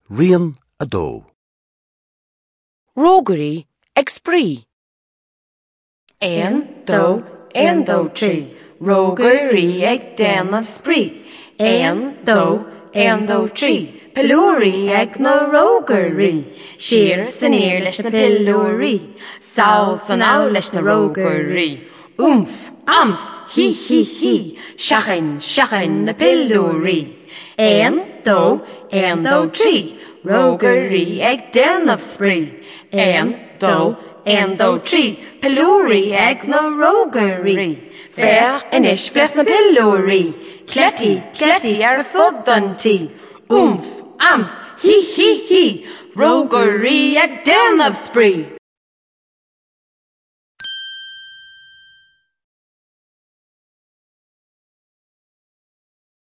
Rian a dó. Rógarí ag sprí. Ein, dó, trí. Rógarí ag déanamh sprí. Ein, dó, trí. Pilúirí ag na rógarí. Siar san ír leis na pilúirí. Saol san áil leis na rógarí. Umf, amf, hí. Seachan na pilúirí. Ein, dó, trí. Rógarí ag déanamh sprí. Ein, dó, trí. Pilúirí ag na rógarí. Fer inis fleas na pilúirí. Cletí ar fud an tí. Umf, amf, hí. Rógarí ag déanamh sprí.